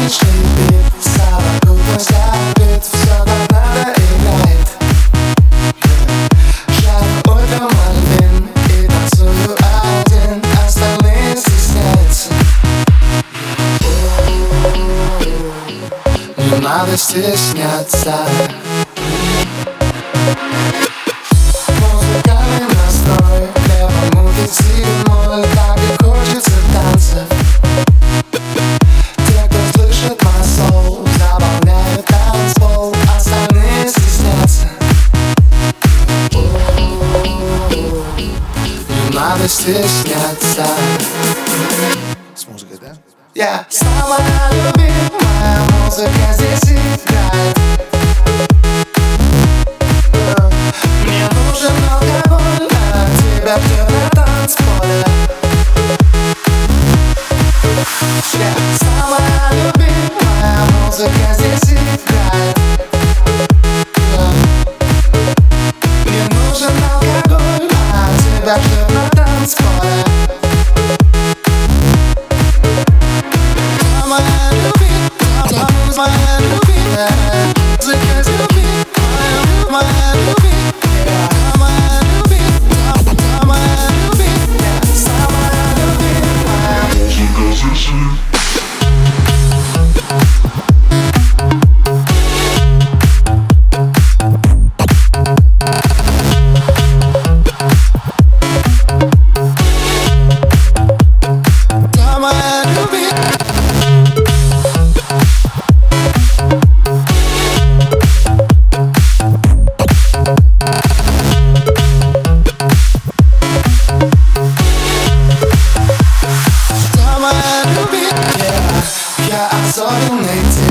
лишний бит, совокупность обид, все как надо играет. Жарю ультра Мальвин и танцую один, остальные стесняются. Не надо стесняться. Музыкальный настрой, левой муки зимой, так и хочется танцев. Те, кто слышит мой соул, заполняют танцпол, остальные стеснятся. Не надо стесняться. С музыкой, да? Я самая любимая музыка здесь играет. Мне нужен алкоголь, а тебя пьет на танцполе. Я самая любимая музыка здесь играет. Мне нужен алкоголь, а тебя пьет на танцполе. Самая любимая музыка здесь играет. Моя любимая. Я особенный тип.